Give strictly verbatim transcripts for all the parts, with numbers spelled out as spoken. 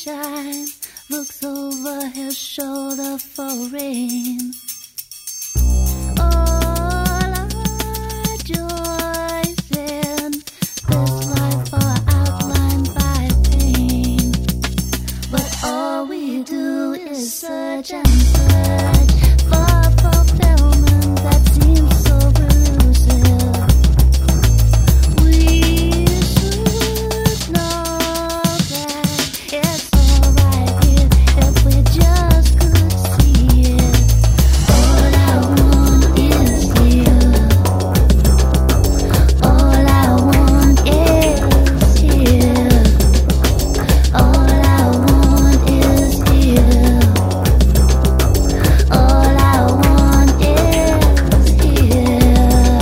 sunshine, looks over his shoulder for rain. All our joys in this life are outlined by pain, but all we do is search and search for fulfillment that seems so elusive. We should know that it's alright here if we just could see it. All I want is here. All I want is here. All I want is here. All I want is here.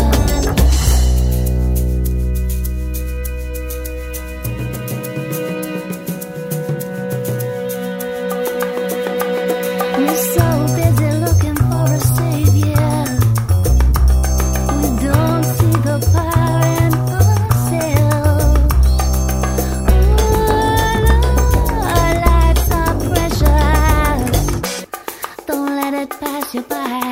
We're so busy looking for a savior, we don't see the power in ourselves. All our lives are precious, don't let it pass you by.